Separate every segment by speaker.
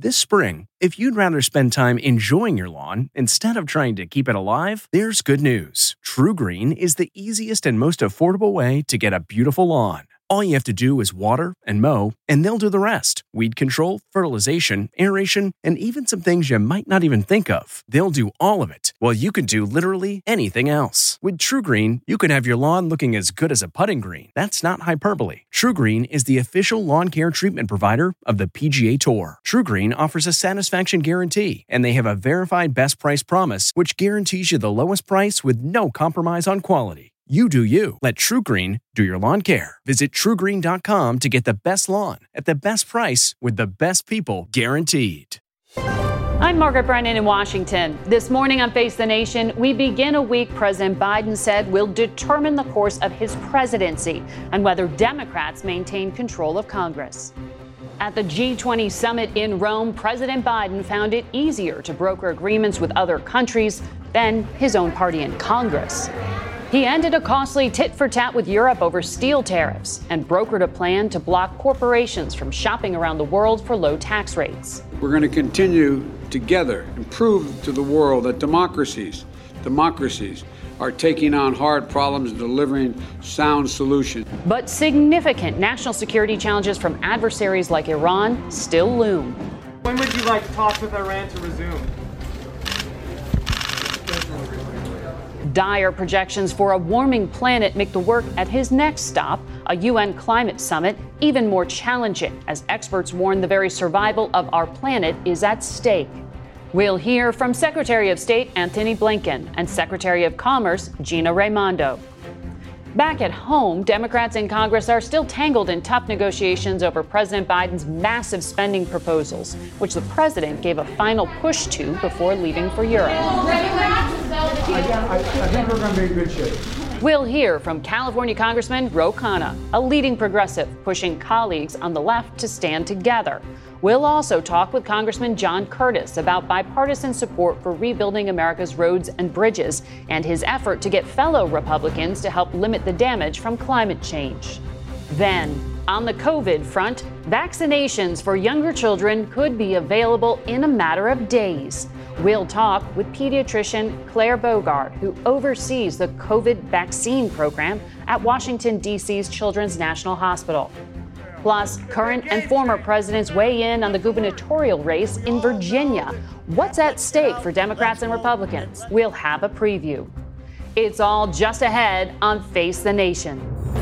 Speaker 1: This spring, if you'd rather spend time enjoying your lawn instead of trying to keep it alive, there's good news. TruGreen is the easiest and most affordable way to get a beautiful lawn. All you have to do is water and mow, and they'll do the rest. Weed control, fertilization, aeration, and even some things you might not even think of. They'll do all of it, while you can do literally anything else. With TruGreen, you can have your lawn looking as good as a putting green. That's not hyperbole. TruGreen is the official lawn care treatment provider of the PGA Tour. TruGreen offers a satisfaction guarantee, and they have a verified best price promise, which guarantees you the lowest price with no compromise on quality. You do you. Let TruGreen do your lawn care. Visit TruGreen.com to get the best lawn at the best price with the best people guaranteed.
Speaker 2: I'm Margaret Brennan in Washington. This morning on Face the Nation, we begin a week President Biden said will determine the course of his presidency and whether Democrats maintain control of Congress. At the G20 summit in Rome, President Biden found it easier to broker agreements with other countries than his own party in Congress. He ended a costly tit-for-tat with Europe over steel tariffs and brokered a plan to block corporations from shopping around the world for low tax rates.
Speaker 3: We're going to continue together and prove to the world that democracies are taking on hard problems and delivering sound solutions.
Speaker 2: But significant national security challenges from adversaries like Iran still loom.
Speaker 4: When would you like talks with Iran to resume?
Speaker 2: Dire projections for a warming planet make the work at his next stop, a UN climate summit, even more challenging as experts warn the very survival of our planet is at stake. We'll hear from Secretary of State Antony Blinken and Secretary of Commerce Gina Raimondo. Back at home, Democrats in Congress are still tangled in tough negotiations over President Biden's massive spending proposals, which the president gave a final push to before leaving for Europe.
Speaker 5: I think we're going to be in good shape.
Speaker 2: We'll hear from California Congressman Ro Khanna, a leading progressive pushing colleagues on the left to stand together. We'll also talk with Congressman John Curtis about bipartisan support for rebuilding America's roads and bridges and his effort to get fellow Republicans to help limit the damage from climate change. Then, on the COVID front, vaccinations for younger children could be available in a matter of days. We'll talk with pediatrician Claire Bogart, who oversees the COVID vaccine program at Washington, D.C.'s Children's National Hospital. Plus, current and former presidents weigh in on the gubernatorial race in Virginia. What's at stake for Democrats and Republicans? We'll have a preview. It's all just ahead on Face the Nation.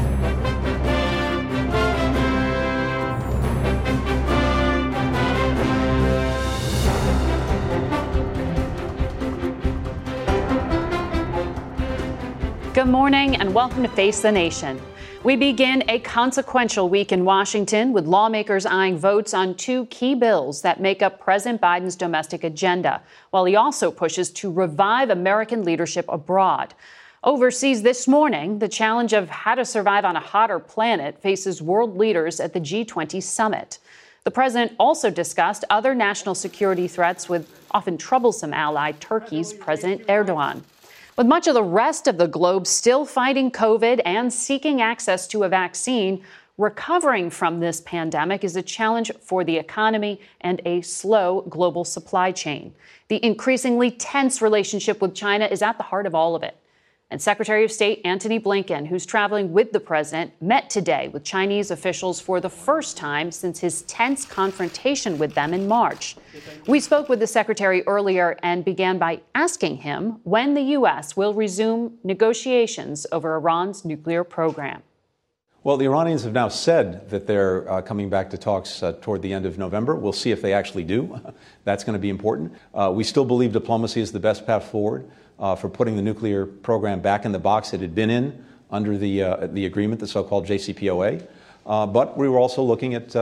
Speaker 2: Good morning and welcome to Face the Nation. We begin a consequential week in Washington with lawmakers eyeing votes on two key bills that make up President Biden's domestic agenda, while he also pushes to revive American leadership abroad. Overseas this morning, the challenge of how to survive on a hotter planet faces world leaders at the G20 summit. The president also discussed other national security threats with often troublesome ally Turkey's President Erdogan. With much of the rest of the globe still fighting COVID and seeking access to a vaccine, recovering from this pandemic is a challenge for the economy and a slow global supply chain. The increasingly tense relationship with China is at the heart of all of it. And Secretary of State Antony Blinken, who's traveling with the president, met today with Chinese officials for the first time since his tense confrontation with them in March. We spoke with the secretary earlier and began by asking him when the U.S. will resume negotiations over Iran's nuclear program.
Speaker 6: Well, the Iranians have now said that they're coming back to talks toward the end of November. We'll see if they actually do. That's going to be important. We still believe diplomacy is the best path forward for putting the nuclear program back in the box it had been in under the agreement, the so-called JCPOA. But we were also looking at,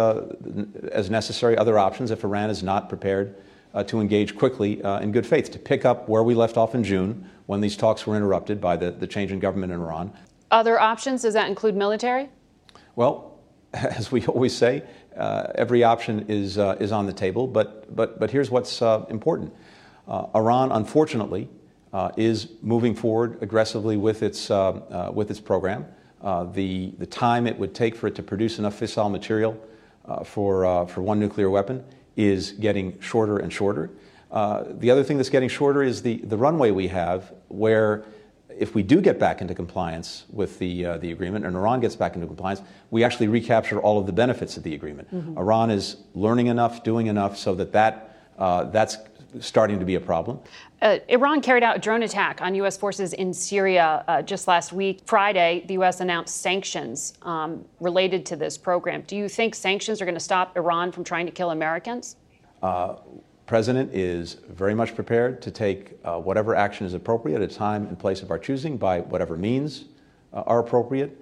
Speaker 6: as necessary, other options if Iran is not prepared to engage quickly in good faith, to pick up where we left off in June when these talks were interrupted by the change in government in Iran.
Speaker 2: Other options, does that include military?
Speaker 6: Well, as we always say, every option is on the table. But here's what's important. Iran, unfortunately, is moving forward aggressively with its program. The time it would take for it to produce enough fissile material for one nuclear weapon is getting shorter and shorter. The other thing that's getting shorter is the runway we have, where if we do get back into compliance with the agreement, and Iran gets back into compliance, we actually recapture all of the benefits of the agreement. Mm-hmm. Iran is learning enough, doing enough, so that's starting to be a problem.
Speaker 2: Iran carried out a drone attack on U.S. forces in Syria just last week. Friday, the U.S. announced sanctions related to this program. Do you think sanctions are going to stop Iran from trying to kill Americans?
Speaker 6: President is very much prepared to take whatever action is appropriate at a time and place of our choosing by whatever means are appropriate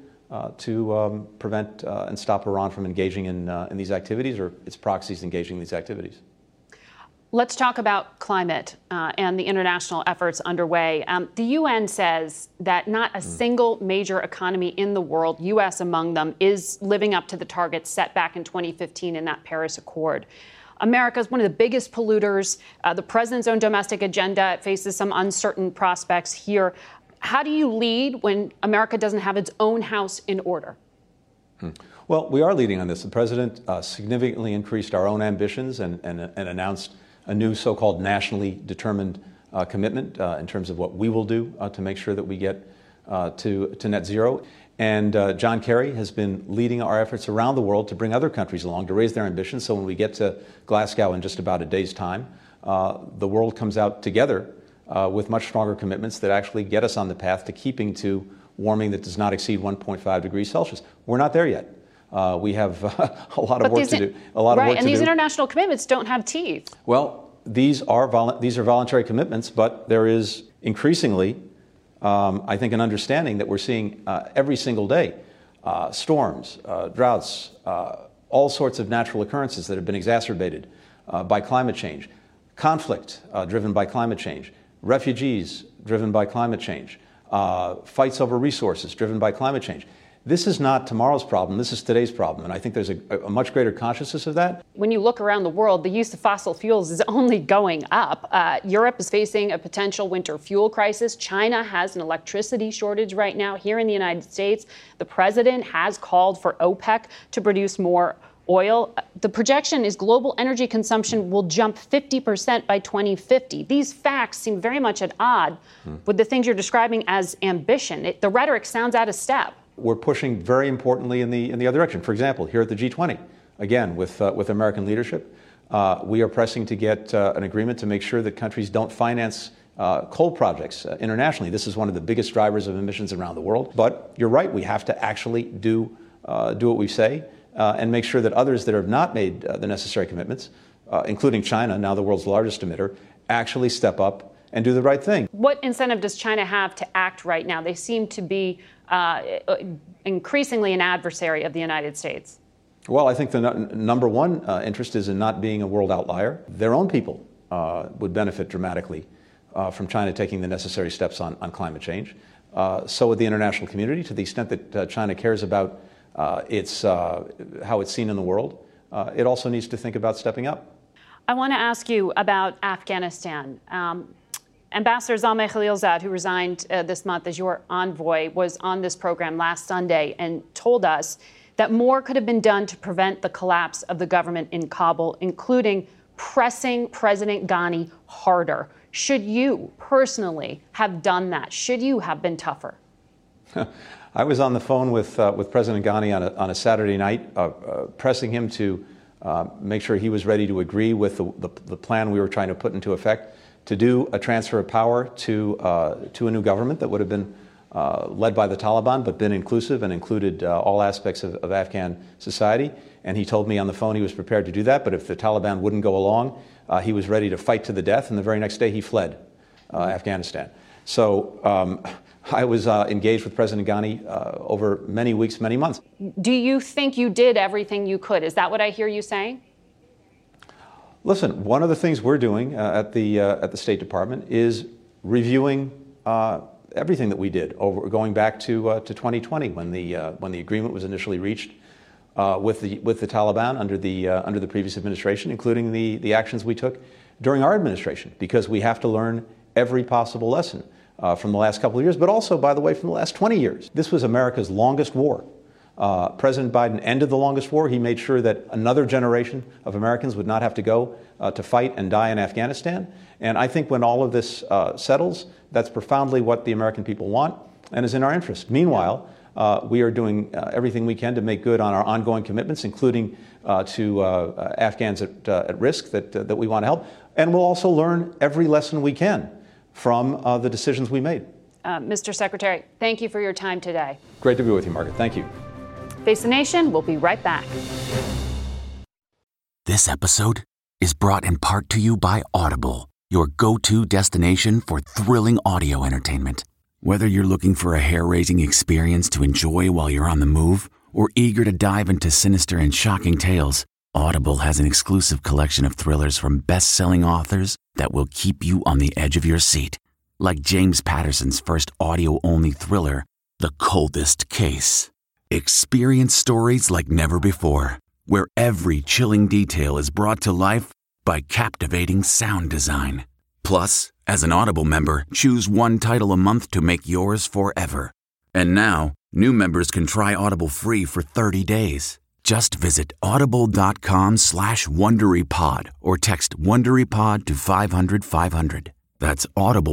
Speaker 6: to prevent and stop Iran from engaging in these activities, or its proxies engaging in these activities.
Speaker 2: Let's talk about climate and the international efforts underway. The UN says that not a single major economy in the world, U.S. among them, is living up to the targets set back in 2015 in that Paris Accord. America is one of the biggest polluters. The president's own domestic agenda faces some uncertain prospects here. How do you lead when America doesn't have its own house in order?
Speaker 6: Well, we are leading on this. The president significantly increased our own ambitions and announced a new so-called nationally determined commitment in terms of what we will do to make sure that we get to net zero. And John Kerry has been leading our efforts around the world to bring other countries along to raise their ambitions. So when we get to Glasgow in just about a day's time, the world comes out together with much stronger commitments that actually get us on the path to keeping to warming that does not exceed 1.5 degrees Celsius. We're not there yet. We have a lot of work to do.
Speaker 2: And these international commitments don't have teeth.
Speaker 6: Well, these are voluntary commitments, but there is increasingly, I think, an understanding that we're seeing every single day storms, droughts, all sorts of natural occurrences that have been exacerbated by climate change, conflict driven by climate change, refugees driven by climate change, fights over resources driven by climate change. This is not tomorrow's problem. This is today's problem. And I think there's a much greater consciousness of that.
Speaker 2: When you look around the world, the use of fossil fuels is only going up. Europe is facing a potential winter fuel crisis. China has an electricity shortage right now. Here in the United States, the president has called for OPEC to produce more oil. The projection is global energy consumption will jump 50% by 2050. These facts seem very much at odds with the things you're describing as ambition. The rhetoric sounds out of step.
Speaker 6: We're pushing very importantly in the other direction. For example, here at the G20, again, with American leadership, we are pressing to get an agreement to make sure that countries don't finance coal projects internationally. This is one of the biggest drivers of emissions around the world. But you're right, we have to actually do what we say and make sure that others that have not made the necessary commitments, including China, now the world's largest emitter, actually step up and do the right thing.
Speaker 2: What incentive does China have to act right now? They seem to be increasingly an adversary of the United States.
Speaker 6: Well, I think the number one interest is in not being a world outlier. Their own people would benefit dramatically from China taking the necessary steps on climate change. So would the international community, to the extent that China cares about how it's seen in the world. It also needs to think about stepping up.
Speaker 2: I want to ask you about Afghanistan. Ambassador Zalmay Khalilzad, who resigned this month as your envoy, was on this program last Sunday and told us that more could have been done to prevent the collapse of the government in Kabul, including pressing President Ghani harder. Should you personally have done that? Should you have been tougher?
Speaker 6: I was on the phone with President Ghani on a Saturday night, pressing him to make sure he was ready to agree with the plan we were trying to put into effect, to do a transfer of power to a new government that would have been led by the Taliban, but been inclusive and included all aspects of Afghan society. And he told me on the phone he was prepared to do that, but if the Taliban wouldn't go along, he was ready to fight to the death. And the very next day he fled Afghanistan. So I was engaged with President Ghani over many weeks, many months.
Speaker 2: Do you think you did everything you could? Is that what I hear you saying?
Speaker 6: Listen, one of the things we're doing at the State Department is reviewing everything that we did going back to 2020 when the agreement was initially reached with the Taliban under the previous administration, including the actions we took during our administration, because we have to learn every possible lesson from the last couple of years, but also, by the way, from the last 20 years. This was America's longest war. President Biden ended the longest war. He made sure that another generation of Americans would not have to go to fight and die in Afghanistan. And I think when all of this settles, that's profoundly what the American people want and is in our interest. Meanwhile, we are doing everything we can to make good on our ongoing commitments, including to Afghans at risk that we want to help. And we'll also learn every lesson we can from the decisions we made.
Speaker 2: Mr. Secretary, thank you for your time today.
Speaker 6: Great to be with you, Margaret. Thank you.
Speaker 2: Face the Nation, we'll be right back.
Speaker 5: This episode is brought in part to you by Audible, your go-to destination for thrilling audio entertainment. Whether you're looking for a hair-raising experience to enjoy while you're on the move or eager to dive into sinister and shocking tales, Audible has an exclusive collection of thrillers from best-selling authors that will keep you on the edge of your seat. Like James Patterson's first audio-only thriller, The Coldest Case. Experience stories like never before, where every chilling detail is brought to life by captivating sound design. Plus, as an Audible member, choose one title a month to make yours forever. And now, new members can try Audible free for 30 days. Just visit audible.com/WonderyPod or text WonderyPod to 500-500. That's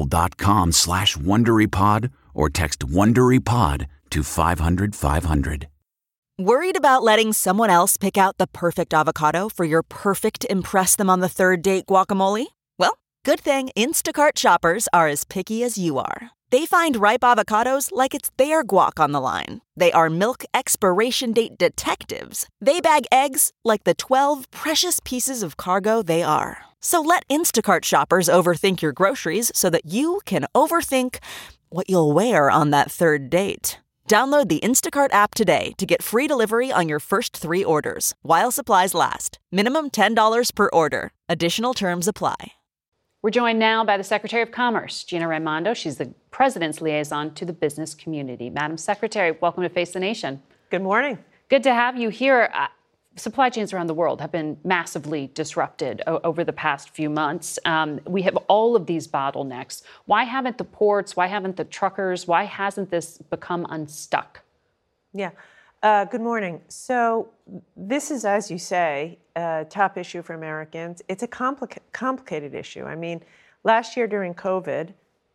Speaker 5: audible.com/WonderyPod or text WonderyPod to 500-500.
Speaker 7: Worried about letting someone else pick out the perfect avocado for your perfect impress them on the third date guacamole? Well, good thing Instacart shoppers are as picky as you are. They find ripe avocados like it's their guac on the line. They are milk expiration date detectives. They bag eggs like the 12 precious pieces of cargo they are. So let Instacart shoppers overthink your groceries so that you can overthink what you'll wear on that third date. Download the Instacart app today to get free delivery on your first 3 orders, while supplies last. Minimum $10 per order. Additional terms apply.
Speaker 2: We're joined now by the Secretary of Commerce, Gina Raimondo. She's the President's liaison to the business community. Madam Secretary, welcome to Face the Nation.
Speaker 8: Good morning.
Speaker 2: Good to have you here. Supply chains around the world have been massively disrupted over the past few months. We have all of these bottlenecks. Why haven't the ports, why haven't the truckers, why hasn't this become unstuck?
Speaker 8: Yeah. Good morning. So this is, as you say, a top issue for Americans. It's a complicated issue. I mean, last year during COVID,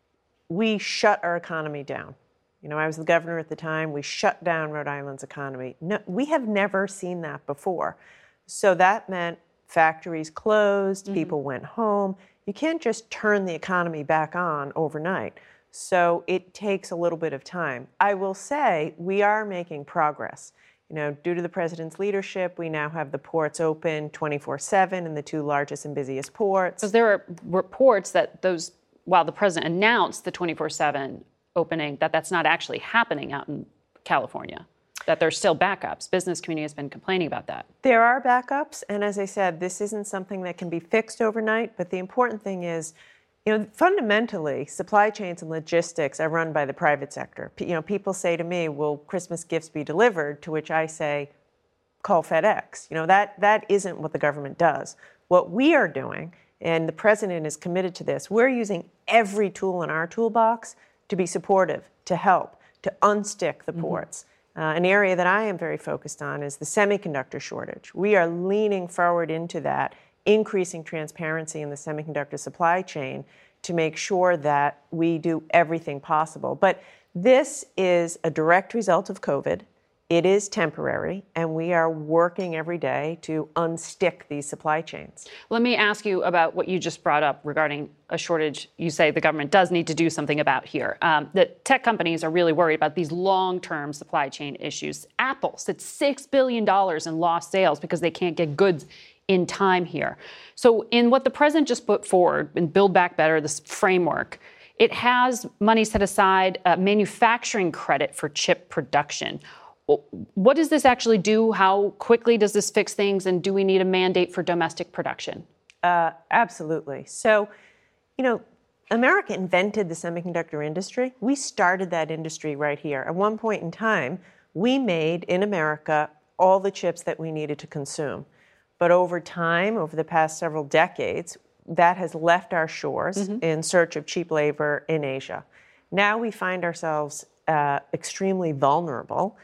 Speaker 8: we shut our economy down. You know, I was the governor at the time. We shut down Rhode Island's economy. No, we have never seen that before. So that meant factories closed, people went home. You can't just turn the economy back on overnight. So it takes a little bit of time. I will say we are making progress. You know, due to the president's leadership, we now have the ports open 24/7 in the 2 largest and busiest ports.
Speaker 2: Because there are reports that while the president announced the 24/7 opening, that's not actually happening out in California, that there's still backups. Business community has been complaining about that.
Speaker 8: There are backups, and as I said, this isn't something that can be fixed overnight, but the important thing is, you know, fundamentally, supply chains and logistics are run by the private sector. You know, people say to me, will Christmas gifts be delivered? To which I say, call FedEx. You know, that isn't what the government does. What we are doing, and the president is committed to this, we're using every tool in our toolbox to be supportive, to help, to unstick the ports. An area that I am very focused on is the semiconductor shortage. We are leaning forward into that, increasing transparency in the semiconductor supply chain to make sure that we do everything possible. But this is a direct result of COVID. It is temporary, and we are working every day to unstick these supply chains.
Speaker 2: Let me ask you about what you just brought up regarding a shortage you say the government does need to do something about here. The tech companies are really worried about these long-term supply chain issues. Apple said $6 billion in lost sales because they can't get goods in time here. So in what the president just put forward in Build Back Better, this framework, it has money set aside, manufacturing credit for chip production. What does this actually do? How quickly does this fix things? And do we need a mandate for domestic production?
Speaker 8: Absolutely. So, you know, America invented the semiconductor industry. We started that industry right here. At one point in time, we made in America all the chips that we needed to consume. But over time, over the past several decades, that has left our shores in search of cheap labor in Asia. Now we find ourselves extremely vulnerable.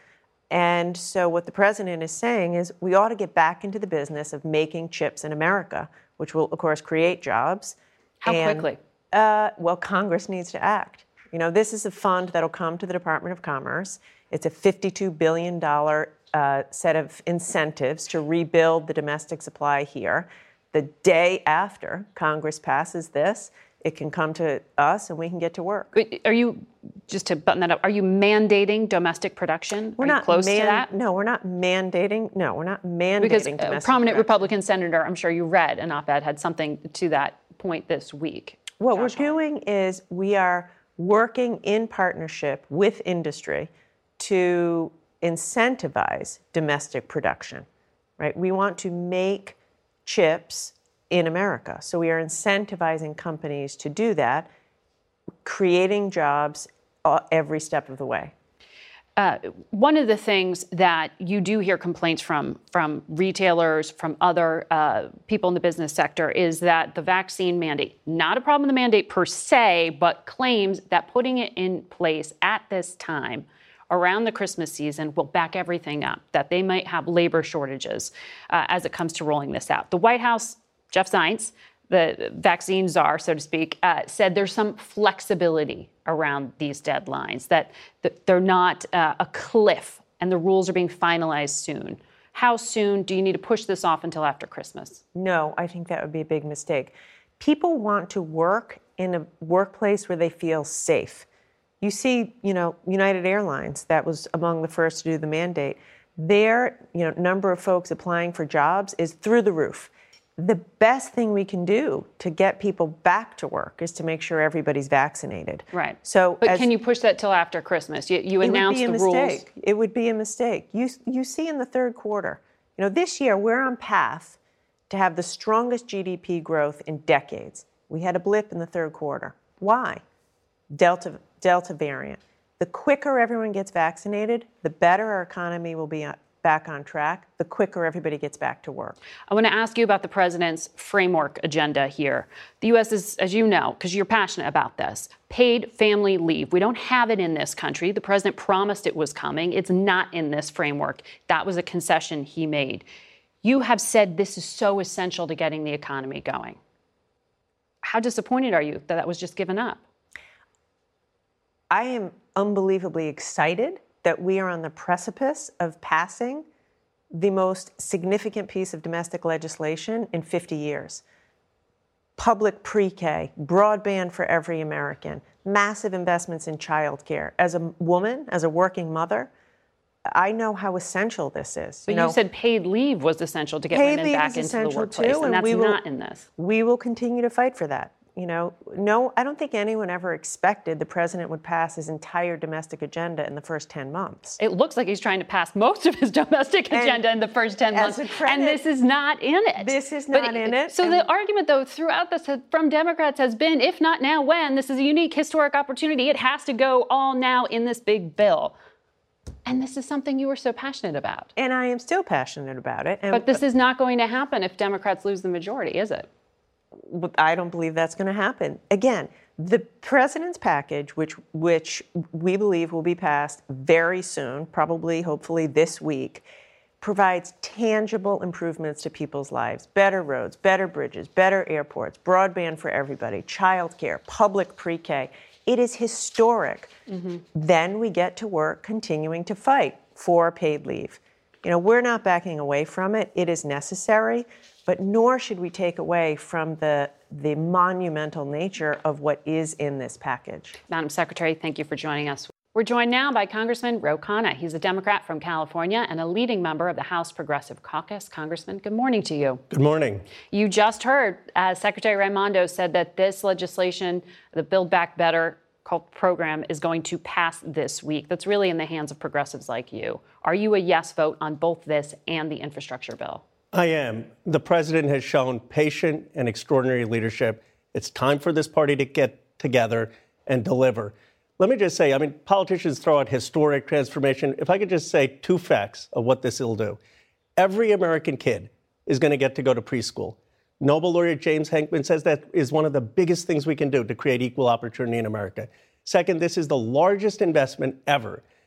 Speaker 8: And so what the president is saying is we ought to get back into the business of making chips in America, which will, of course, create jobs.
Speaker 2: How quickly?
Speaker 8: Well, Congress needs to act. This is a fund that'll come to the Department of Commerce. It's a $52 billion set of incentives to rebuild the domestic supply here. The day after Congress passes this, it can come to us and we can get to work.
Speaker 2: Are you, just to button that up, are you mandating domestic production?
Speaker 8: We're
Speaker 2: not close to that?
Speaker 8: No, we're not mandating. No, we're not mandating
Speaker 2: because
Speaker 8: domestic
Speaker 2: a prominent
Speaker 8: production.
Speaker 2: Republican senator, I'm sure you read an op-ed, had something to that point this week.
Speaker 8: What we're doing is we are working in partnership with industry to incentivize domestic production, right? We want to make chips in America. So we are incentivizing companies to do that, creating jobs every step of the way.
Speaker 2: One of the things that you do hear complaints from retailers, from other people in the business sector, is that the vaccine mandate, not a problem with the mandate per se, but claims that putting it in place at this time around the Christmas season will back everything up, that they might have labor shortages as it comes to rolling this out. The White House, Jeff Zients, the vaccine czar, so to speak, said there's some flexibility around these deadlines, that they're not a cliff and the rules are being finalized soon. How soon do you need to push this off until after Christmas?
Speaker 8: No, I think that would be a big mistake. People want to work in a workplace where they feel safe. You see, United Airlines, that was among the first to do the mandate. Their, number of folks applying for jobs is through the roof. The best thing we can do to get people back to work is to make sure everybody's vaccinated.
Speaker 2: Right.
Speaker 8: But
Speaker 2: can you push that till after Christmas? You announce the rules.
Speaker 8: It would be a mistake. You see in the third quarter, this year we're on path to have the strongest GDP growth in decades. We had a blip in the third quarter. Why? Delta variant. The quicker everyone gets vaccinated, the better our economy will be back on track, the quicker everybody gets back to work.
Speaker 2: I want to ask you about the president's framework agenda here. The U.S. is, as you know, because you're passionate about this, paid family leave. We don't have it in this country. The president promised it was coming. It's not in this framework. That was a concession he made. You have said this is so essential to getting the economy going. How disappointed are you that was just given up?
Speaker 8: I am unbelievably excited that we are on the precipice of passing the most significant piece of domestic legislation in 50 years. Public pre-K, broadband for every American, massive investments in childcare. As a woman, as a working mother, I know how essential this is.
Speaker 2: But you said paid leave was essential to get women back into the workplace, and that's not in this.
Speaker 8: We will continue to fight for that. No, I don't think anyone ever expected the president would pass his entire domestic agenda in the first 10 months.
Speaker 2: It looks like he's trying to pass most of his domestic agenda in the first 10 months. And this is not in it.
Speaker 8: This is not in it.
Speaker 2: So the argument, though, throughout this from Democrats has been, if not now, when? This is a unique historic opportunity. It has to go all now in this big bill. And this is something you were so passionate about.
Speaker 8: And I am still passionate about it.
Speaker 2: But this is not going to happen if Democrats lose the majority, is it?
Speaker 8: I don't believe that's going to happen. Again, the president's package, which we believe will be passed very soon, probably, hopefully this week, provides tangible improvements to people's lives. Better roads, better bridges, better airports, broadband for everybody, childcare, public pre-K. It is historic. Mm-hmm. Then we get to work continuing to fight for paid leave. We're not backing away from it. It is necessary. But nor should we take away from the monumental nature of what is in this package.
Speaker 2: Madam Secretary, thank you for joining us. We're joined now by Congressman Ro Khanna. He's a Democrat from California and a leading member of the House Progressive Caucus. Congressman, good morning to you.
Speaker 9: Good morning.
Speaker 2: You just heard Secretary Raimondo said that this legislation, the Build Back Better program, is going to pass this week. That's really in the hands of progressives like you. Are you a yes vote on both this and the infrastructure bill?
Speaker 9: I am. The president has shown patient and extraordinary leadership. It's time for this party to get together and deliver. Let me just say, politicians throw out historic transformation. If I could just say two facts of what this will do. Every American kid is going to get to go to preschool. Nobel laureate James Henkman says that is one of the biggest things we can do to create equal opportunity in America. Second, this is the largest investment ever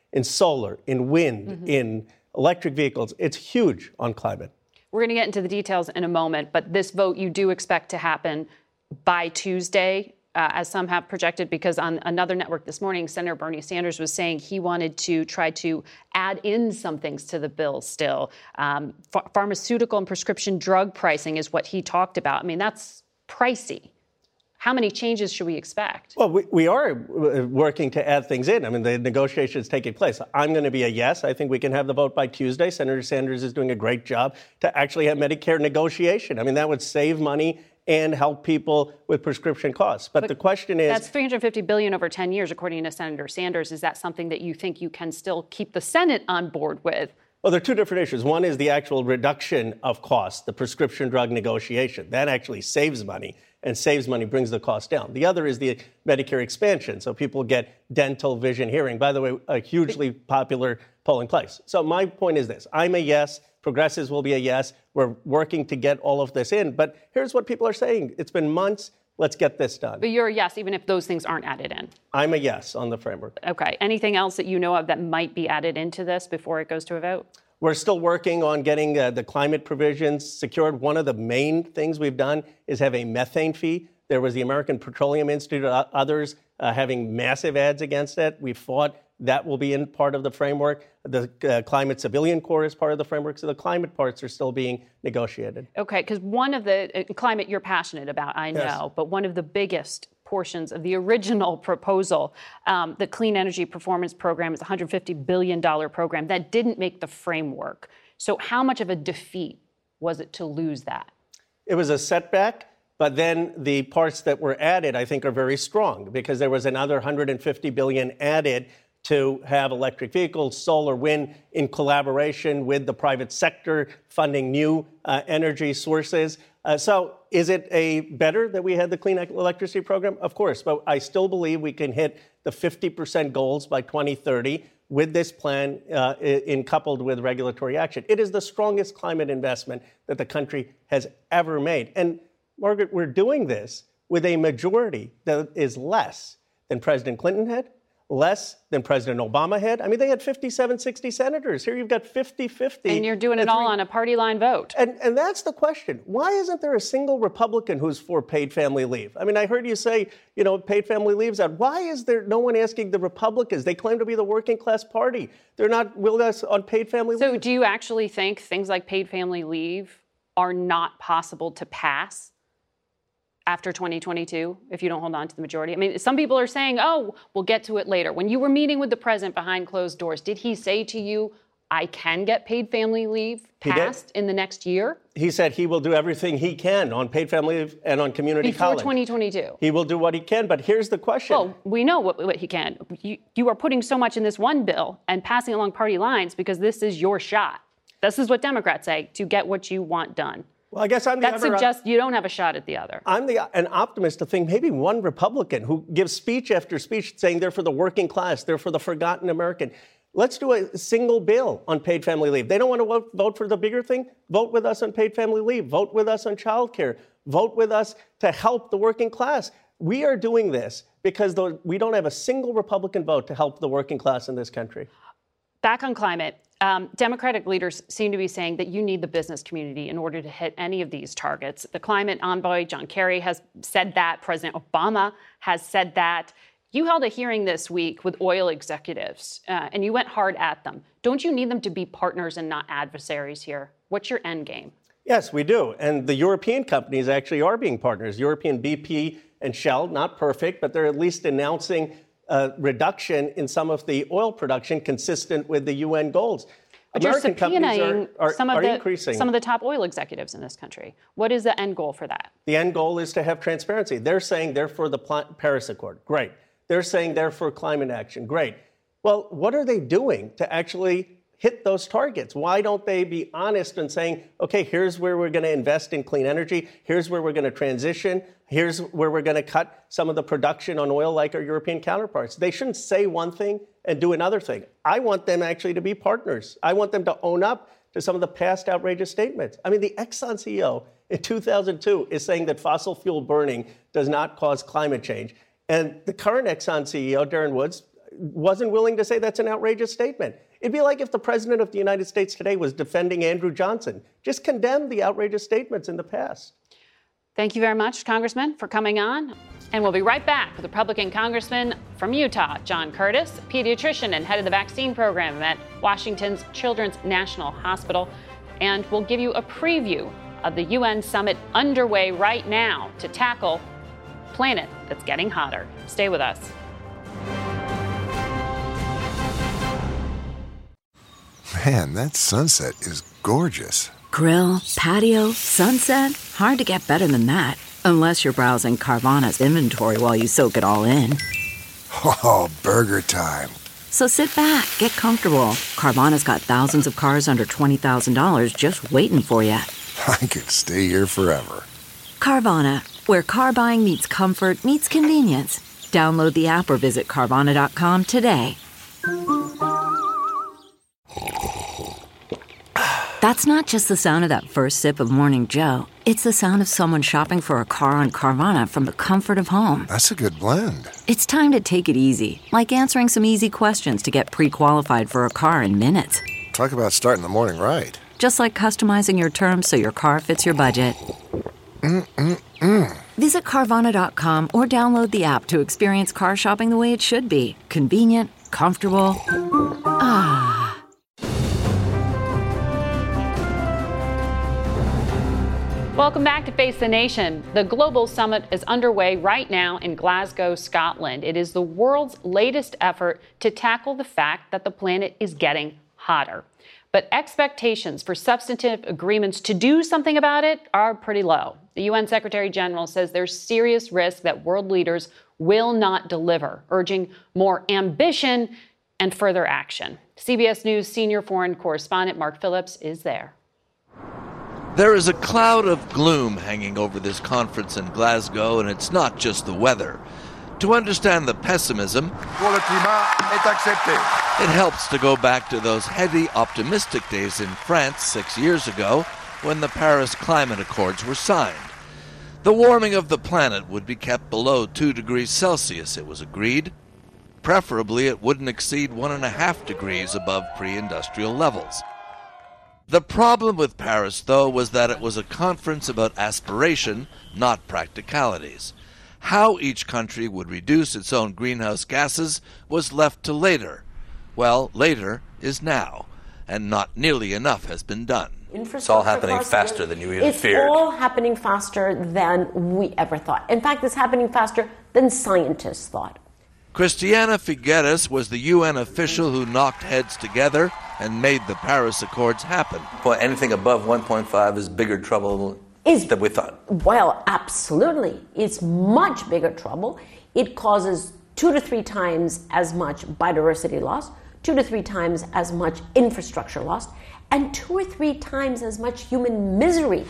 Speaker 9: in solar, in wind, in electric vehicles. It's huge on climate.
Speaker 2: We're going to get into the details in a moment, but this vote you do expect to happen by Tuesday, as some have projected, because on another network this morning, Senator Bernie Sanders was saying he wanted to try to add in some things to the bill still. Pharmaceutical and prescription drug pricing is what he talked about. I mean, that's pricey. How many changes should we expect?
Speaker 9: Well, we are working to add things in. I mean, the negotiations taking place. I'm going to be a yes. I think we can have the vote by Tuesday. Senator Sanders is doing a great job to actually have Medicare negotiation. I mean, that would save money and help people with prescription costs. But the question is...
Speaker 2: That's $350 billion over 10 years, according to Senator Sanders. Is that something that you think you can still keep the Senate on board with?
Speaker 9: Well, there are two different issues. One is the actual reduction of costs, the prescription drug negotiation. That actually saves money, and saves money brings the cost down. The other is the Medicare expansion, so people get dental, vision, hearing. By the way, a hugely popular polling place. So my point is this. I'm a yes. Progressives will be a yes. We're working to get all of this in. But here's what people are saying. It's been months. Let's get this done.
Speaker 2: But you're a yes, even if those things aren't added in.
Speaker 9: I'm a yes on the framework.
Speaker 2: Okay. Anything else that you know of that might be added into this before it goes to a vote?
Speaker 9: We're still working on getting the climate provisions secured. One of the main things we've done is have a methane fee. There was the American Petroleum Institute, others having massive ads against it. We fought. That will be in part of the framework. The Climate Civilian Corps is part of the framework, so the climate parts are still being negotiated.
Speaker 2: Okay, because one of the climate you're passionate about, I know, yes. But one of the biggest portions of the original proposal, the Clean Energy Performance Program is a $150 billion program that didn't make the framework. So how much of a defeat was it to lose that?
Speaker 9: It was a setback. But then the parts that were added, I think, are very strong because there was another $150 billion added to have electric vehicles, solar, wind, in collaboration with the private sector, funding new energy sources. So is it better that we had the Clean Electricity Program? Of course, but I still believe we can hit the 50% goals by 2030 with this plan coupled with regulatory action. It is the strongest climate investment that the country has ever made. And Margaret, we're doing this with a majority that is less than President Clinton had, less than President Obama had. I mean, they had 57, 60 senators. Here you've got 50-50.
Speaker 2: And you're doing it all on a party line vote.
Speaker 9: And that's the question. Why isn't there a single Republican who's for paid family leave? I mean, I heard you say, paid family leave's out. Why is there no one asking the Republicans? They claim to be the working class party. They're not with us on paid family leave.
Speaker 2: So do you actually think things like paid family leave are not possible to pass after 2022, if you don't hold on to the majority? I mean, some people are saying, oh, we'll get to it later. When you were meeting with the president behind closed doors, did he say to you, I can get paid family leave passed in the next year?
Speaker 9: He said he will do everything he can on paid family leave and on community college.
Speaker 2: Before 2022.
Speaker 9: He will do what he can, but here's the question.
Speaker 2: Well, we know what he can. You are putting so much in this one bill and passing along party lines because this is your shot. This is what Democrats say, to get what you want done.
Speaker 9: Well, I guess
Speaker 2: that suggests you don't have a shot at the other.
Speaker 9: I'm an optimist to think maybe one Republican who gives speech after speech saying they're for the working class, they're for the forgotten American. Let's do a single bill on paid family leave. They don't want to vote for the bigger thing? Vote with us on paid family leave. Vote with us on child care. Vote with us to help the working class. We are doing this because we don't have a single Republican vote to help the working class in this country.
Speaker 2: Back on climate. Democratic leaders seem to be saying that you need the business community in order to hit any of these targets. The climate envoy, John Kerry, has said that. President Obama has said that. You held a hearing this week with oil executives, and you went hard at them. Don't you need them to be partners and not adversaries here? What's your end game?
Speaker 9: Yes, we do. And the European companies actually are being partners. European BP and Shell, not perfect, but they're at least announcing reduction in some of the oil production consistent with the UN goals.
Speaker 2: But
Speaker 9: American
Speaker 2: you're subpoenaing
Speaker 9: are increasing.
Speaker 2: Some of the top oil executives in this country. What is the end goal for that?
Speaker 9: The end goal is to have transparency. They're saying they're for the Paris Accord. Great. They're saying they're for climate action. Great. Well, what are they doing to actually hit those targets? Why don't they be honest and saying, okay, here's where we're going to invest in clean energy. Here's where we're going to transition. Here's where we're going to cut some of the production on oil like our European counterparts. They shouldn't say one thing and do another thing. I want them actually to be partners. I want them to own up to some of the past outrageous statements. I mean, the Exxon CEO in 2002 is saying that fossil fuel burning does not cause climate change. And the current Exxon CEO, Darren Woods, wasn't willing to say that's an outrageous statement. It'd be like if the president of the United States today was defending Andrew Johnson. Just condemn the outrageous statements in the past.
Speaker 2: Thank you very much, Congressman, for coming on. And we'll be right back with Republican Congressman from Utah, John Curtis, pediatrician and head of the vaccine program at Washington's Children's National Hospital. And we'll give you a preview of the UN summit underway right now to tackle a planet that's getting hotter. Stay with us.
Speaker 10: Man, that sunset is gorgeous.
Speaker 11: Grill, patio, sunset. Hard to get better than that. Unless you're browsing Carvana's inventory while you soak it all in.
Speaker 10: Oh, burger time.
Speaker 11: So sit back, get comfortable. Carvana's got thousands of cars under $20,000 just waiting for you.
Speaker 10: I could stay here forever.
Speaker 11: Carvana, where car buying meets comfort meets convenience. Download the app or visit Carvana.com today. That's not just the sound of that first sip of Morning Joe. It's the sound of someone shopping for a car on Carvana from the comfort of home.
Speaker 10: That's a good blend.
Speaker 11: It's time to take it easy, like answering some easy questions to get pre-qualified for a car in minutes.
Speaker 10: Talk about starting the morning right.
Speaker 11: Just like customizing your terms so your car fits your budget. Visit Carvana.com or download the app to experience car shopping the way it should be. Convenient, comfortable. Ah.
Speaker 2: Welcome back to Face the Nation. The Global Summit is underway right now in Glasgow, Scotland. It is the world's latest effort to tackle the fact that the planet is getting hotter. But expectations for substantive agreements to do something about it are pretty low. The UN Secretary General says there's serious risk that world leaders will not deliver, urging more ambition and further action. CBS News senior foreign correspondent Mark Phillips is there.
Speaker 12: There is a cloud of gloom hanging over this conference in Glasgow, and it's not just the weather. To understand the pessimism, it helps to go back to those heady, optimistic days in France 6 years ago when the Paris Climate Accords were signed. The warming of the planet would be kept below 2 degrees Celsius, it was agreed. Preferably, it wouldn't exceed 1.5 degrees above pre-industrial levels. The problem with Paris, though, was that it was a conference about aspiration, not practicalities. How each country would reduce its own greenhouse gases was left to later. Well, later is now, and not nearly enough has been done.
Speaker 13: It's all happening faster than you even feared. It's all happening faster than we ever thought. In fact, it's happening faster than scientists thought.
Speaker 12: Christiana Figueres was the UN official who knocked heads together and made the Paris Accords happen.
Speaker 14: Well, anything above 1.5 is bigger trouble than we thought.
Speaker 13: Well, absolutely. It's much bigger trouble. It causes 2 to 3 times as much biodiversity loss, 2 to 3 times as much infrastructure loss, and 2 or 3 times as much human misery.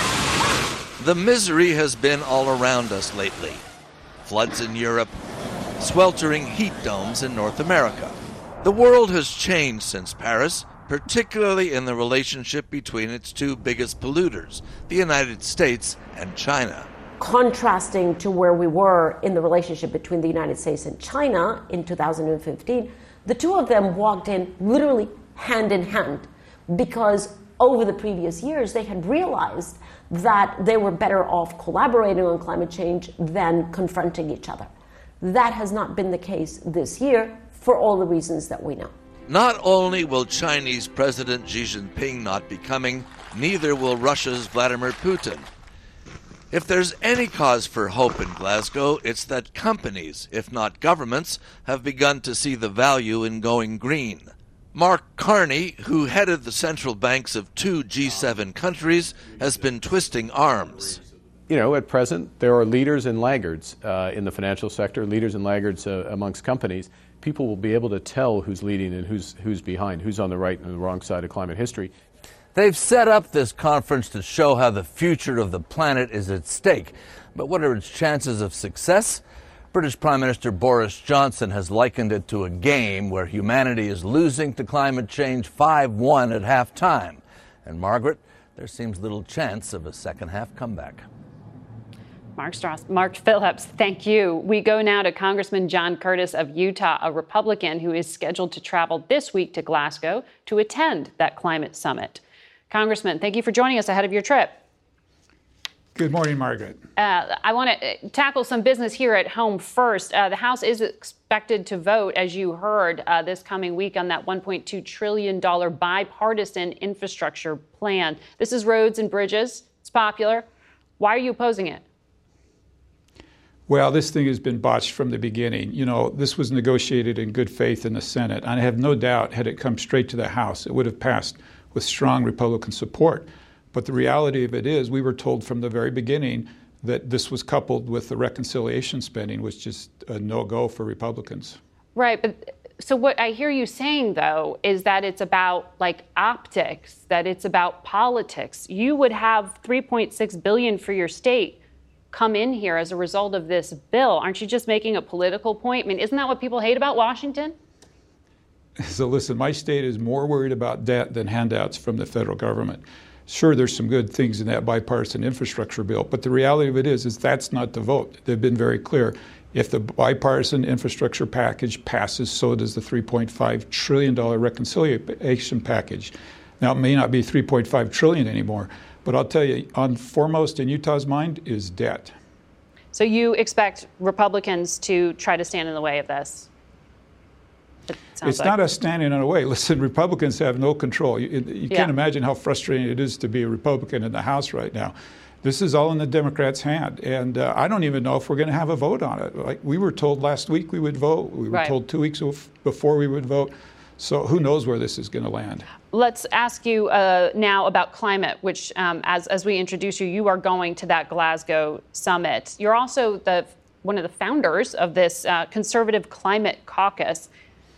Speaker 12: The misery has been all around us lately. Floods in Europe, sweltering heat domes in North America. The world has changed since Paris, particularly in the relationship between its 2 biggest polluters, the United States and China.
Speaker 13: Contrasting to where we were in the relationship between the United States and China in 2015, the 2 of them walked in literally hand in hand because over the previous years they had realized that they were better off collaborating on climate change than confronting each other. That has not been the case this year for all the reasons that we know.
Speaker 12: Not only will Chinese President Xi Jinping not be coming, neither will Russia's Vladimir Putin. If there's any cause for hope in Glasgow, it's that companies, if not governments, have begun to see the value in going green. Mark Carney, who headed the central banks of 2 G7 countries, has been twisting arms.
Speaker 15: You know, at present, there are leaders and laggards in the financial sector, leaders and laggards amongst companies. People will be able to tell who's leading and who's behind, who's on the right and the wrong side of climate history.
Speaker 16: They've set up this conference to show how the future of the planet is at stake. But what are its chances of success? British Prime Minister Boris Johnson has likened it to a game where humanity is losing to climate change 5-1 at halftime. And Margaret, there seems little chance of a second-half comeback.
Speaker 2: Mark Phillips, thank you. We go now to Congressman John Curtis of Utah, a Republican who is scheduled to travel this week to Glasgow to attend that climate summit. Congressman, thank you for joining us ahead of your trip.
Speaker 17: Good morning, Margaret.
Speaker 2: I want to tackle some business here at home first. The House is expected to vote, as you heard, this coming week on that $1.2 trillion bipartisan infrastructure plan. This is roads and bridges. It's popular. Why are you opposing it?
Speaker 17: Well, this thing has been botched from the beginning. You know, this was negotiated in good faith in the Senate. And I have no doubt, had it come straight to the House, it would have passed with strong Republican support. But the reality of it is, we were told from the very beginning that this was coupled with the reconciliation spending, which is just a no-go for Republicans.
Speaker 2: Right, but so what I hear you saying, though, is that it's about like optics, that it's about politics. You would have $3.6 billion for your state come in here as a result of this bill. Aren't you just making a political point? I mean, isn't that what people hate about Washington?
Speaker 17: So listen, my state is more worried about debt than handouts from the federal government. Sure, there's some good things in that bipartisan infrastructure bill, but the reality of it is that's not the vote. They've been very clear. If the bipartisan infrastructure package passes, so does the $3.5 trillion reconciliation package. Now, it may not be $3.5 trillion anymore, but I'll tell you, on foremost in Utah's mind is debt.
Speaker 2: So you expect Republicans to try to stand in the way of this?
Speaker 17: It's not us standing in the way. Listen, Republicans have no control. You can't imagine how frustrating it is to be a Republican in the House right now. This is all in the Democrats' hand, and I don't even know if we're going to have a vote on it. Like we were told last week we would vote. We were told 2 weeks before we would vote. So who knows where this is going to land?
Speaker 2: Let's ask you now about climate, which, as we introduce you, you are going to that Glasgow summit. You're also one of the founders of this conservative climate caucus.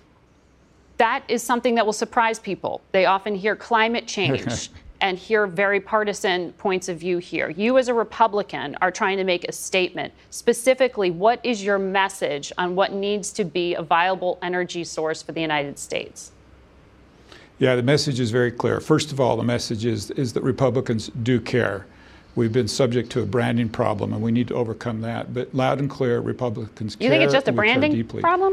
Speaker 2: That is something that will surprise people. They often hear climate change and hear very partisan points of view here. You as a Republican are trying to make a statement. Specifically, what is your message on what needs to be a viable energy source for the United States?
Speaker 17: Yeah, the message is very clear. First of all, the message is that Republicans do care. We've been subject to a branding problem, and we need to overcome that. But loud and clear, Republicans care.
Speaker 2: You think it's just a branding problem?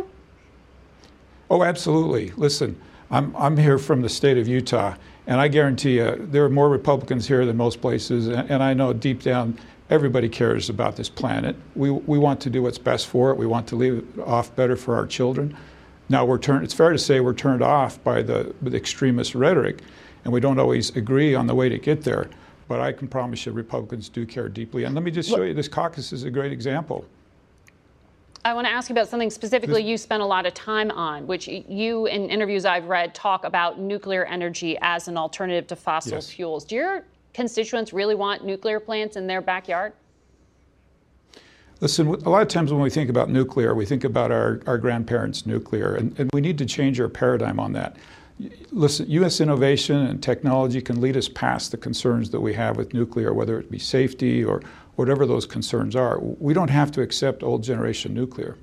Speaker 17: Oh, absolutely. Listen, I'm here from the state of Utah, and I guarantee you there are more Republicans here than most places, and I know deep down everybody cares about this planet. We want to do what's best for it. We want to leave it off better for our children. Now, it's fair to say we're turned off by the extremist rhetoric, and we don't always agree on the way to get there. But I can promise you Republicans do care deeply. And let me just show you, this caucus is a great example.
Speaker 2: I want to ask you about something specifically you spent a lot of time on, which you, in interviews I've read, talk about nuclear energy as an alternative to fossil fuels. Do your constituents really want nuclear plants in their backyard?
Speaker 17: Listen, a lot of times when we think about nuclear, we think about our grandparents' nuclear, and we need to change our paradigm on that. Listen, U.S. innovation and technology can lead us past the concerns that we have with nuclear, whether it be safety or whatever those concerns are. We don't have to accept old generation nuclear.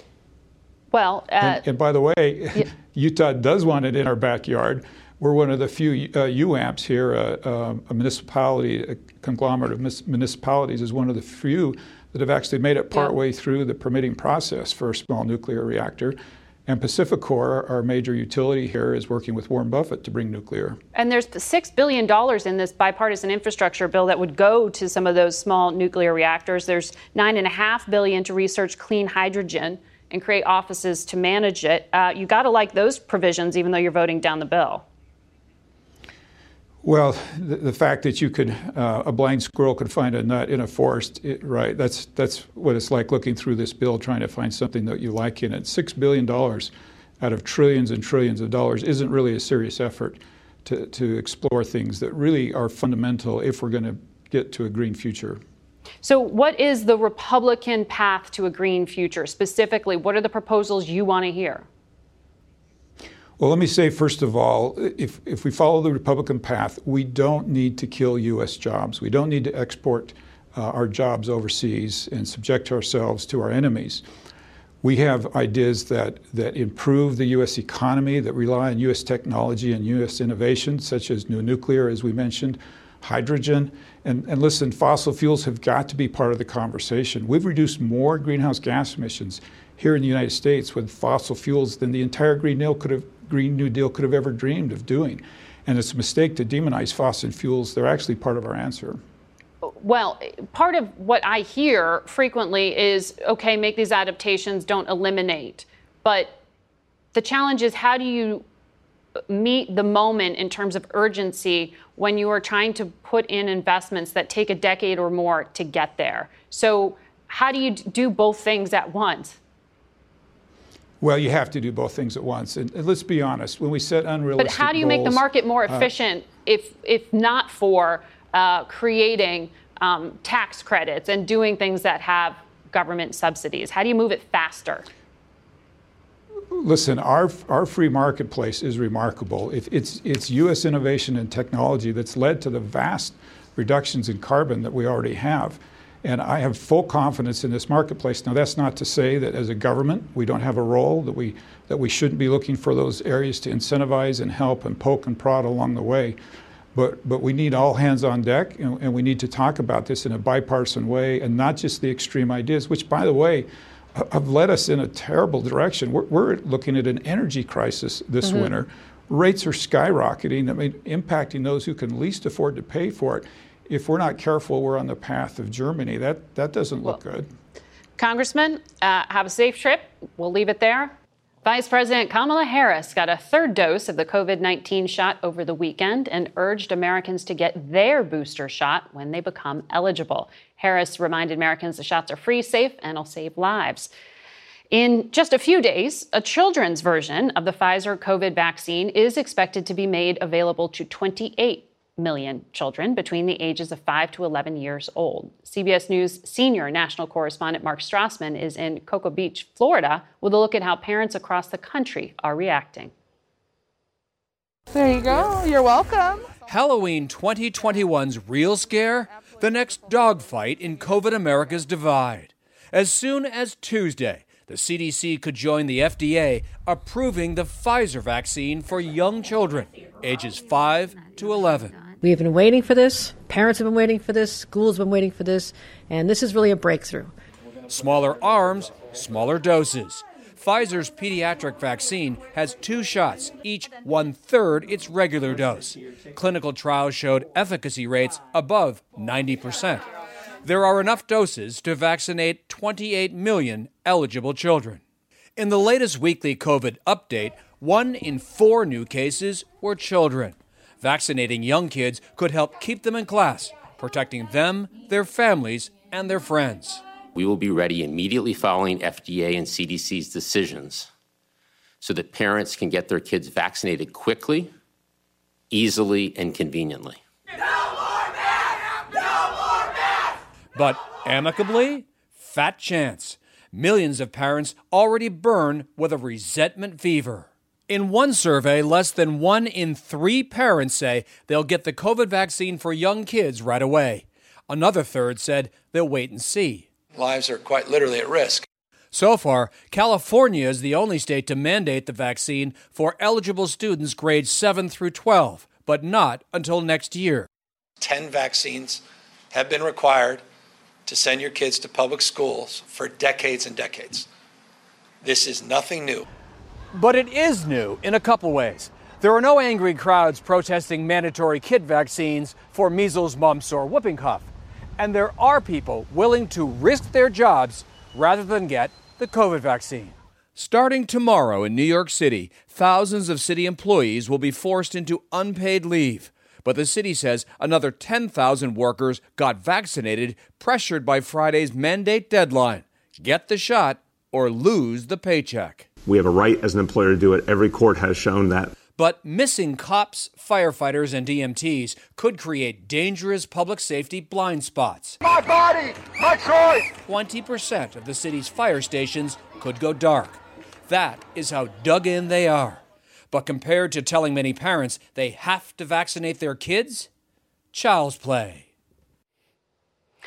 Speaker 2: Well,
Speaker 17: and by the way, Utah does want it in our backyard. We're one of the few UAMPs here, a municipality, a conglomerate of municipalities is one of the few that have actually made it partway through the permitting process for a small nuclear reactor. And PacifiCorp, our major utility here, is working with Warren Buffett to bring nuclear.
Speaker 2: And there's $6 billion in this bipartisan infrastructure bill that would go to some of those small nuclear reactors. There's $9.5 billion to research clean hydrogen and create offices to manage it. You got to like those provisions, even though you're voting down the bill.
Speaker 17: Well, the fact that you could, a blind squirrel could find a nut in a forest, right? That's what it's like looking through this bill, trying to find something that you like in it. $6 billion out of trillions and trillions of dollars isn't really a serious effort to explore things that really are fundamental if we're going to get to a green future.
Speaker 2: So what is the Republican path to a green future? Specifically, what are the proposals you want to hear?
Speaker 17: Well, let me say, first of all, if we follow the Republican path, we don't need to kill U.S. jobs. We don't need to export our jobs overseas and subject ourselves to our enemies. We have ideas that improve the U.S. economy, that rely on U.S. technology and U.S. innovation, such as new nuclear, as we mentioned. hydrogen. And listen, fossil fuels have got to be part of the conversation. We've reduced more greenhouse gas emissions here in the United States with fossil fuels than the entire Green New Deal could have ever dreamed of doing. And it's a mistake to demonize fossil fuels. They're actually part of our answer.
Speaker 2: Well, part of what I hear frequently is, okay, make these adaptations, don't eliminate. But the challenge is, how do you meet the moment in terms of urgency when you are trying to put in investments that take a decade or more to get there? So how do you do both things at once?
Speaker 17: Well, you have to do both things at once. And let's be honest, when we set unrealistic
Speaker 2: goals... But how do you make the market more efficient if not for creating tax credits and doing things that have government subsidies? How do you move it faster?
Speaker 17: Listen, our free marketplace is remarkable. It's U.S. innovation and technology that's led to the vast reductions in carbon that we already have. And I have full confidence in this marketplace. Now, that's not to say that as a government we don't have a role, that we shouldn't be looking for those areas to incentivize and help and poke and prod along the way. But we need all hands on deck, and we need to talk about this in a bipartisan way and not just the extreme ideas, which, by the way, have led us in a terrible direction. We're looking at an energy crisis this winter. Rates are skyrocketing, impacting those who can least afford to pay for it. If we're not careful, we're on the path of Germany. That doesn't look good.
Speaker 2: Congressman, have a safe trip. We'll leave it there. Vice President Kamala Harris got a third dose of the COVID-19 shot over the weekend and urged Americans to get their booster shot when they become eligible. Harris reminded Americans the shots are free, safe, and will save lives. In just a few days, a children's version of the Pfizer COVID vaccine is expected to be made available to 28 million children between the ages of 5 to 11 years old. CBS News senior national correspondent Mark Strassman is in Cocoa Beach, Florida, with a look at how parents across the country are reacting.
Speaker 18: There you go. You're welcome.
Speaker 19: Halloween 2021's real scare? The next dogfight in COVID America's divide. As soon as Tuesday, the CDC could join the FDA approving the Pfizer vaccine for young children, ages 5 to 11.
Speaker 20: We have been waiting for this. Parents have been waiting for this. Schools have been waiting for this. And this is really a breakthrough.
Speaker 19: Smaller arms, smaller doses. Pfizer's pediatric vaccine has 2 shots, each 1/3 its regular dose. Clinical trials showed efficacy rates above 90%. There are enough doses to vaccinate 28 million eligible children. In the latest weekly COVID update, 1 in 4 new cases were children. Vaccinating young kids could help keep them in class, protecting them, their families, and their friends.
Speaker 21: We will be ready immediately following FDA and CDC's decisions so that parents can get their kids vaccinated quickly, easily, and conveniently.
Speaker 19: But amicably? Fat chance. Millions of parents already burn with a resentment fever. In one survey, less than 1 in 3 parents say they'll get the COVID vaccine for young kids right away. Another third said they'll wait and see.
Speaker 22: Lives are quite literally at risk.
Speaker 19: So far, California is the only state to mandate the vaccine for eligible students grades 7 through 12, but not until next year.
Speaker 22: 10 vaccines have been required to send your kids to public schools for decades and decades. This is nothing new.
Speaker 19: But it is new in a couple ways. There are no angry crowds protesting mandatory kid vaccines for measles, mumps, or whooping cough. And there are people willing to risk their jobs rather than get the COVID vaccine. Starting tomorrow in New York City, thousands of city employees will be forced into unpaid leave. But the city says another 10,000 workers got vaccinated, pressured by Friday's mandate deadline. Get the shot or lose the paycheck.
Speaker 23: We have a right as an employer to do it. Every court has shown that.
Speaker 19: But missing cops, firefighters, and EMTs could create dangerous public safety blind spots.
Speaker 22: My body, my choice!
Speaker 19: 20% of the city's fire stations could go dark. That is how dug in they are. But compared to telling many parents they have to vaccinate their kids, child's play.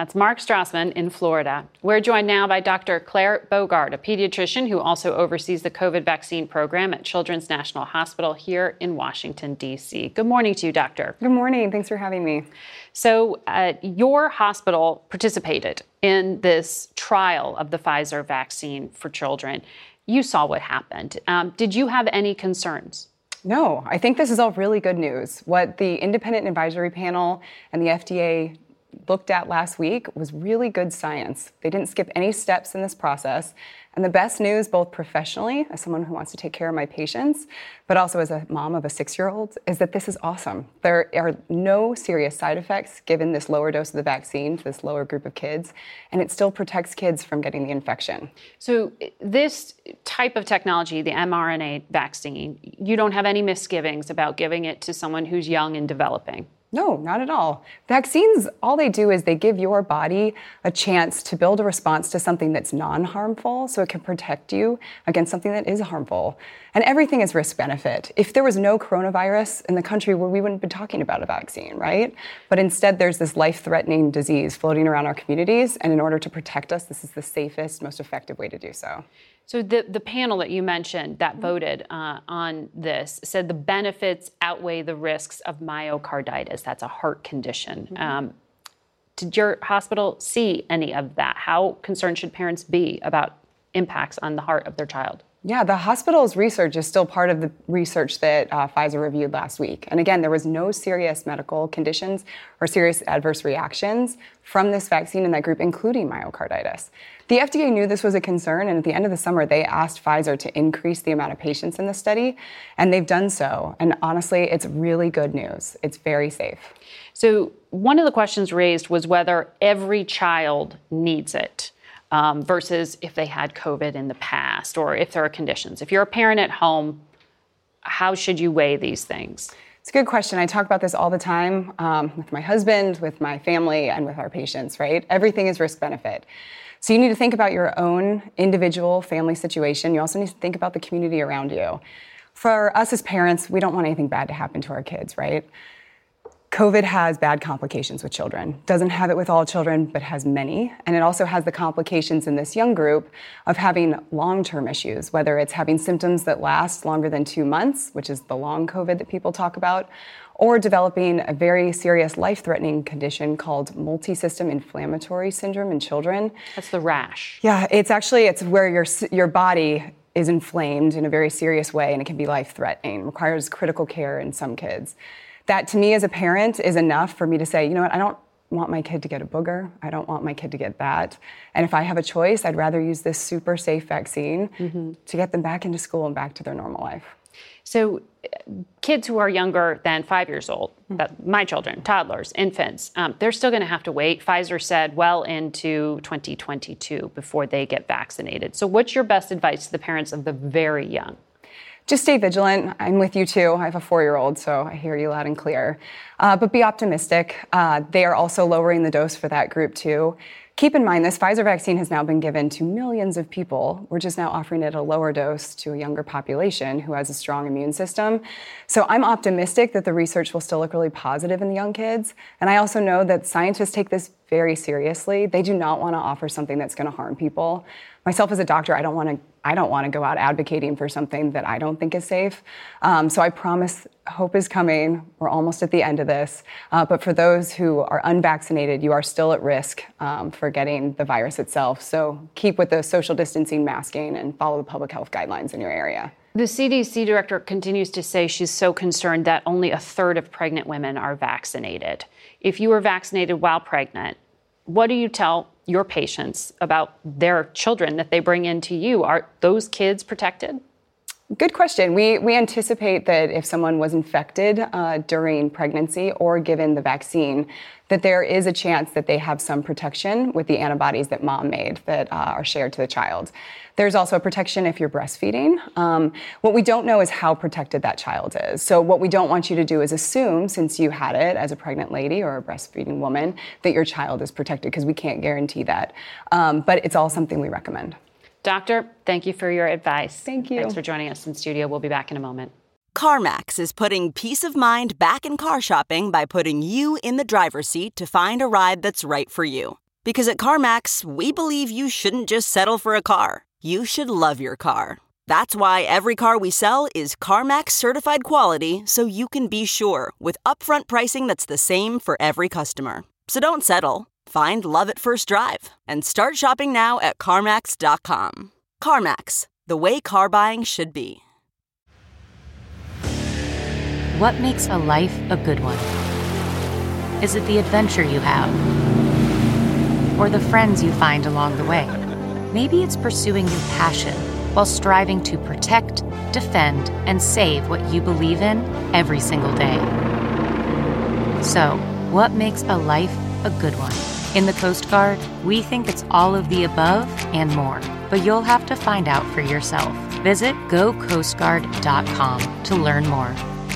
Speaker 2: That's Mark Strassman in Florida. We're joined now by Dr. Claire Bogart, a pediatrician who also oversees the COVID vaccine program at Children's National Hospital here in Washington, D.C. Good morning to you, doctor.
Speaker 1: Good morning. Thanks for having me.
Speaker 2: So your hospital participated in this trial of the Pfizer vaccine for children. You saw what happened. Did you have any concerns?
Speaker 1: No, I think this is all really good news. What the independent advisory panel and the FDA looked at last week was really good science. They didn't skip any steps in this process. And the best news, both professionally, as someone who wants to take care of my patients, but also as a mom of a 6-year-old, is that this is awesome. There are no serious side effects given this lower dose of the vaccine to this lower group of kids, and it still protects kids from getting the infection.
Speaker 2: So this type of technology, the mRNA vaccine, you don't have any misgivings about giving it to someone who's young and developing?
Speaker 1: No, not at all. Vaccines, all they do is they give your body a chance to build a response to something that's non-harmful so it can protect you against something that is harmful. And everything is risk-benefit. If there was no coronavirus in the country, we wouldn't be talking about a vaccine, right? But instead, there's this life-threatening disease floating around our communities, and in order to protect us, this is the safest, most effective way to do so.
Speaker 2: So the panel that you mentioned that voted on this said the benefits outweigh the risks of myocarditis. That's a heart condition. Did your hospital see any of that? How concerned should parents be about impacts on the heart of their child?
Speaker 1: Yeah, the hospital's research is still part of the research that Pfizer reviewed last week. And again, there was no serious medical conditions or serious adverse reactions from this vaccine in that group, including myocarditis. The FDA knew this was a concern, and at the end of the summer, they asked Pfizer to increase the amount of patients in the study, and they've done so. And honestly, it's really good news. It's very safe.
Speaker 2: So one of the questions raised was whether every child needs it. Versus if they had COVID in the past or if there are conditions. If you're a parent at home, how should you weigh these things?
Speaker 1: It's a good question. I talk about this all the time with my husband, with my family, and with our patients, right? Everything is risk-benefit. So you need to think about your own individual family situation. You also need to think about the community around you. For us as parents, we don't want anything bad to happen to our kids, right? COVID has bad complications with children. Doesn't have it with all children, but has many. And it also has the complications in this young group of having long-term issues, whether it's having symptoms that last longer than 2 months, which is the long COVID that people talk about, or developing a very serious life-threatening condition called multi-system inflammatory syndrome in children.
Speaker 2: That's the rash.
Speaker 1: Yeah, it's where your body is inflamed in a very serious way, and it can be life-threatening, requires critical care in some kids. That, to me, as a parent, is enough for me to say, you know what, I don't want my kid to get a booger. I don't want my kid to get that. And if I have a choice, I'd rather use this super safe vaccine to get them back into school and back to their normal life.
Speaker 2: So kids who are younger than 5 years old, my children, toddlers, infants, they're still going to have to wait. Pfizer said well into 2022 before they get vaccinated. So what's your best advice to the parents of the very young?
Speaker 1: Just stay vigilant. I'm with you too. I have a 4-year-old, so I hear you loud and clear. But be optimistic. They are also lowering the dose for that group too. Keep in mind, this Pfizer vaccine has now been given to millions of people. We're just now offering it at a lower dose to a younger population who has a strong immune system. So I'm optimistic that the research will still look really positive in the young kids. And I also know that scientists take this very seriously. They do not want to offer something that's going to harm people. Myself as a doctor, I don't want to go out advocating for something that I don't think is safe. So I promise hope is coming. We're almost at the end of this. But for those who are unvaccinated, you are still at risk for getting the virus itself. So keep with the social distancing, masking, and follow the public health guidelines in your area.
Speaker 2: The CDC director continues to say she's so concerned that only 1/3 of pregnant women are vaccinated. If you were vaccinated while pregnant, what do you tell your patients about their children that they bring into you? Are those kids protected?
Speaker 1: Good question. We anticipate that if someone was infected during pregnancy or given the vaccine, that there is a chance that they have some protection with the antibodies that mom made that are shared to the child. There's also a protection if you're breastfeeding. What we don't know is how protected that child is. So what we don't want you to do is assume, since you had it as a pregnant lady or a breastfeeding woman, that your child is protected, because we can't guarantee that. But it's all something we recommend.
Speaker 2: Doctor, thank you for your advice.
Speaker 1: Thank you.
Speaker 2: Thanks for joining us in studio. We'll be back in a moment.
Speaker 7: CarMax is putting peace of mind back in car shopping by putting you in the driver's seat to find a ride that's right for you. Because at CarMax, we believe you shouldn't just settle for a car. You should love your car. That's why every car we sell is CarMax certified quality, so you can be sure with upfront pricing that's the same for every customer. So don't settle. Find love at first drive and start shopping now at CarMax.com. CarMax, the way car buying should be.
Speaker 3: What makes a life a good one? Is it the adventure you have? Or the friends you find along the way? Maybe it's pursuing your passion while striving to protect, defend, and save what you believe in every single day. So, what makes a life a good one? In the Coast Guard, we think it's all of the above and more, but you'll have to find out for yourself. Visit GoCoastGuard.com to learn more.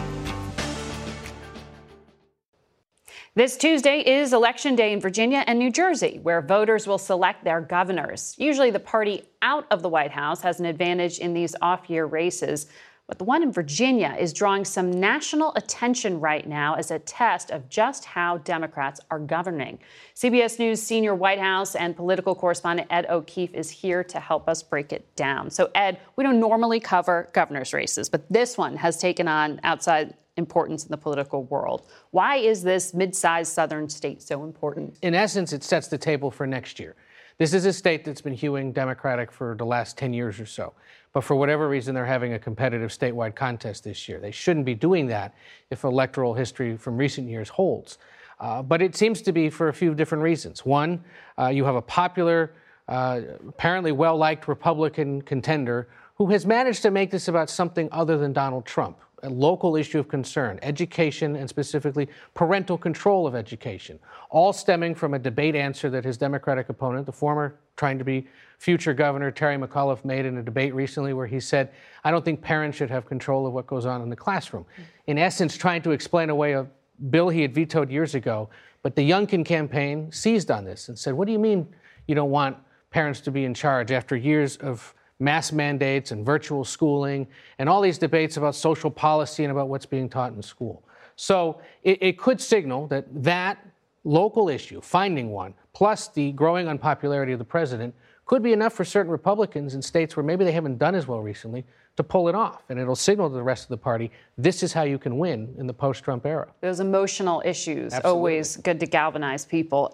Speaker 2: This Tuesday is Election Day in Virginia and New Jersey, where voters will select their governors. Usually the party out of the White House has an advantage in these off-year races, but the one in Virginia is drawing some national attention right now as a test of just how Democrats are governing. CBS News senior White House and political correspondent Ed O'Keefe is here to help us break it down. So, Ed, we don't normally cover governor's races, but this one has taken on outside importance in the political world. Why is this mid-sized southern state so important?
Speaker 4: In essence, it sets the table for next year. This is a state that's been hewing Democratic for the last 10 years or so. But for whatever reason, they're having a competitive statewide contest this year. They shouldn't be doing that if electoral history from recent years holds. But it seems to be for a few different reasons. One, you have a popular, apparently well-liked Republican contender who has managed to make this about something other than Donald Trump. A local issue of concern, education, and specifically parental control of education, all stemming from a debate answer that his Democratic opponent, the former trying to be future governor, Terry McAuliffe, made in a debate recently where he said, I don't think parents should have control of what goes on in the classroom. In essence, trying to explain away a bill he had vetoed years ago, but the Youngkin campaign seized on this and said, what do you mean you don't want parents to be in charge after years of mass mandates and virtual schooling and all these debates about social policy and about what's being taught in school. So it could signal that local issue, finding one, plus the growing unpopularity of the president, could be enough for certain Republicans in states where maybe they haven't done as well recently to pull it off. And it'll signal to the rest of the party, this is how you can win in the post-Trump era.
Speaker 2: Those emotional issues,
Speaker 4: Absolutely.
Speaker 2: Always good to galvanize people.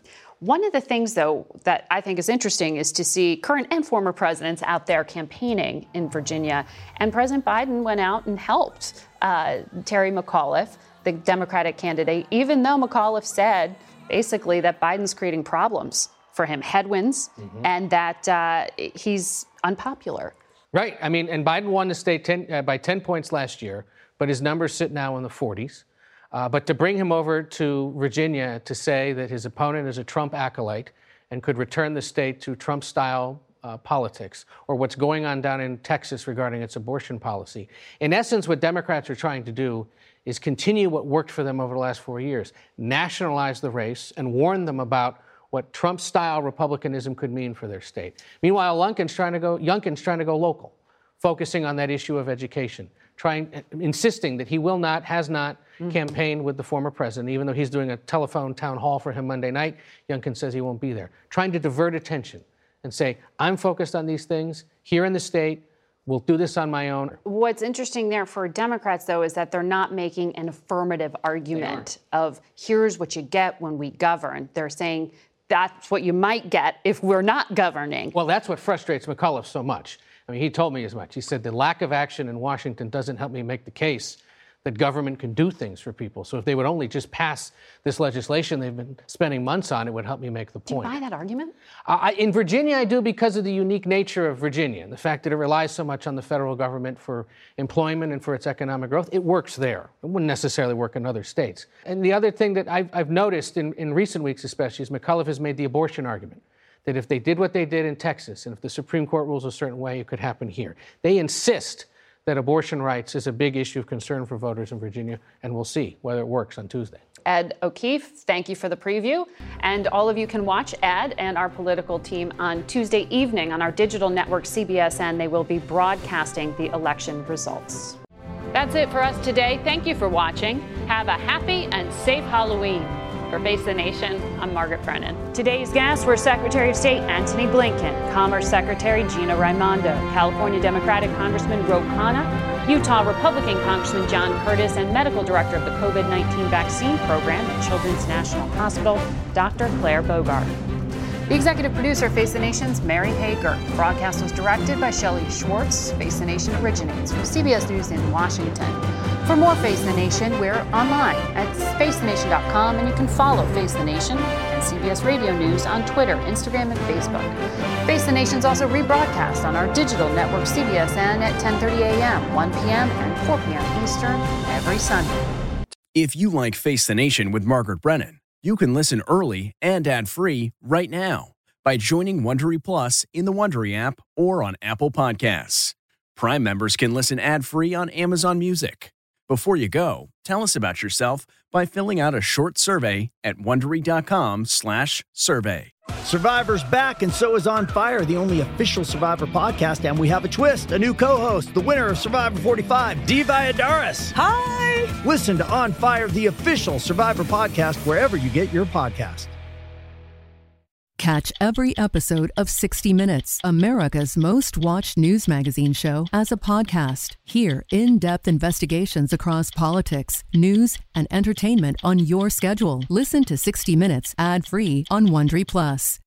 Speaker 2: One of the things, though, that I think is interesting is to see current and former presidents out there campaigning in Virginia. And President Biden went out and helped Terry McAuliffe, the Democratic candidate, even though McAuliffe said basically that Biden's creating problems for him, headwinds, and that he's unpopular.
Speaker 4: Right. I mean, and Biden won the state by 10 points last year, but his numbers sit now in the 40s. But to bring him over to Virginia to say that his opponent is a Trump acolyte and could return the state to Trump-style politics, or what's going on down in Texas regarding its abortion policy. In essence, what Democrats are trying to do is continue what worked for them over the last 4 years, nationalize the race and warn them about what Trump-style Republicanism could mean for their state. Meanwhile, Youngkin's trying to go local, focusing on that issue of education, insisting that he has not campaigned with the former president, even though he's doing a telephone town hall for him Monday night. Youngkin says he won't be there. Trying to divert attention and say, I'm focused on these things here in the state. We'll do this on my own.
Speaker 2: What's interesting there for Democrats, though, is that they're not making an affirmative argument of here's what you get when we govern. They're saying that's what you might get if we're not governing.
Speaker 4: Well, that's what frustrates McAuliffe so much. I mean, he told me as much. He said the lack of action in Washington doesn't help me make the case that government can do things for people. So if they would only just pass this legislation they've been spending months on, it would help me make the point.
Speaker 2: Do you buy that argument?
Speaker 4: In Virginia, I do, because of the unique nature of Virginia and the fact that it relies so much on the federal government for employment and for its economic growth. It works there. It wouldn't necessarily work in other states. And the other thing that I've noticed in recent weeks especially is McAuliffe has made the abortion argument, that if they did what they did in Texas and if the Supreme Court rules a certain way, it could happen here. They insist that abortion rights is a big issue of concern for voters in Virginia, and we'll see whether it works on Tuesday.
Speaker 2: Ed O'Keefe, thank you for the preview. And all of you can watch Ed and our political team on Tuesday evening on our digital network, CBSN. They will be broadcasting the election results. That's it for us today. Thank you for watching. Have a happy and safe Halloween. For Face the Nation, I'm Margaret Brennan. Today's guests were Secretary of State Antony Blinken, Commerce Secretary Gina Raimondo, California Democratic Congressman Ro Khanna, Utah Republican Congressman John Curtis, and Medical Director of the COVID-19 vaccine program at Children's National Hospital, Dr. Claire Bogart. The executive producer of Face the Nation's Mary Hager. The broadcast was directed by Shelley Schwartz. Face the Nation originates from CBS News in Washington. For more Face the Nation, we're online at facethenation.com, and you can follow Face the Nation and CBS Radio News on Twitter, Instagram, and Facebook. Face the Nation's also rebroadcast on our digital network CBSN at 10:30 a.m., 1 p.m., and 4 p.m. Eastern every Sunday.
Speaker 5: If you like Face the Nation with Margaret Brennan, you can listen early and ad-free right now by joining Wondery Plus in the Wondery app or on Apple Podcasts. Prime members can listen ad-free on Amazon Music. Before you go, tell us about yourself by filling out a short survey at Wondery.com/survey.
Speaker 6: Survivor's back, and so is On Fire, the only official Survivor podcast, and we have a twist, a new co-host, the winner of Survivor 45, Dee Valladares. Hi! Listen to On Fire, the official Survivor podcast, wherever you get your podcast.
Speaker 8: Catch every episode of 60 Minutes, America's most watched news magazine show, as a podcast. Hear in-depth investigations across politics, news, and entertainment on your schedule. Listen to 60 Minutes ad-free on Wondery Plus.